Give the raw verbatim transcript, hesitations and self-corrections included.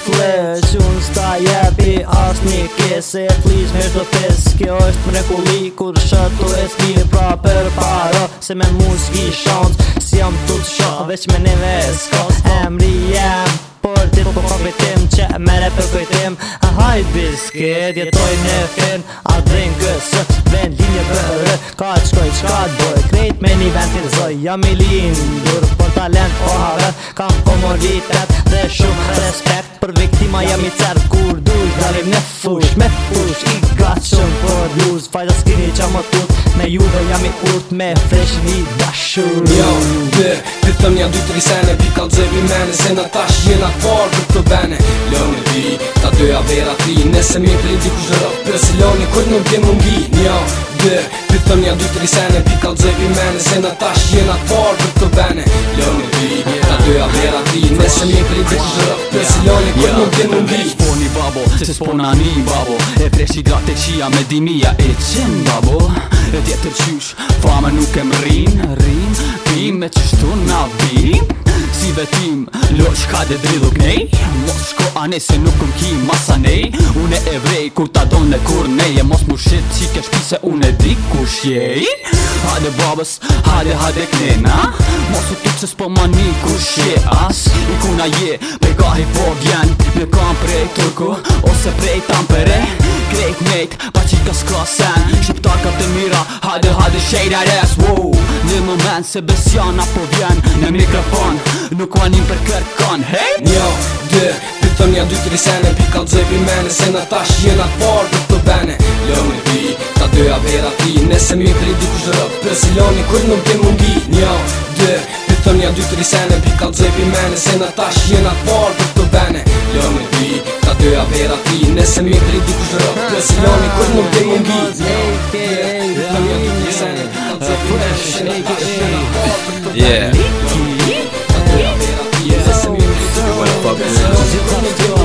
flesh unë s'ta jepi as një kese flis me shdo pes. Kjo është mrekulli kur shëtu e s'ki pra për para se me mu s'ki shans si jam tut shok veç me neve s'kas emri jem por ti po kapitim që mere për kujtim a hajt bisket jetoj në fin a drin kësë vend linje bërë ka të shkoj qka të boj krejt me një vend të zoj jam i lindur por talent o have kam komoditet dhe shumë respekt për viktima jam i cerë kur dush dalim në fush me fush i gatshëm për luz fajda s'kini qa më tut me juve jam i urt me fresh një dashur jo, dë, të thëm një dy tri sene pi kal gjevi mene se në tash jena par për të bene lënë vi, ta doja vera tri nëse mi prej di kush rëp për si lëni kur nuk jem mungi një, dë, të thëm një dy tri sene pi kal gjevi mene se në tash jena par për të bene lënë vi, ta doja vera tri nëse mi prej di kush rëp për si lëni kur nuk jem mungi Sponi babo, se spona një babo e fresh i gratë e qia me dimia e qim babo e tjetër qysh, fama nuk e më rin, rin, pim me qështu na bim si vetim, lo qka dhe dridhu knej mos shko ane se nuk këm ki masa nej une e vrej kur ta don në kur nej e mos mu shit qike shpi se une di kush jej hade babës, hade hade knena mos u tuk se s'po mani kush je as i kuna je prej gahi po vjen me kam prej turku ose prej tampere krejt nejt pa qika s'ka sen shqiptar ka të mira hade hade shade ass wow në moment se besjana po vjen në mikrofon nuk vanim për kërkon, hey! Një, dë, të thëm një dy tri sene pi kal gjevi mene se në tash jena par për të bene lënë vi, ta doja vera ti nëse mi prej di kush rëp për si lëni kur nuk jem mungi një, dë, të thëm një dy tri sene pi kal gjevi mene se në tash jena par për të bene lënë vi, ta doja vera ti nëse mi prej di kush rëp për si lëni kur nuk jem mungi një, dë, të thëm një dy tri sene pi kal gjevi mene se në tash jena par për të bene Yeah. Fuck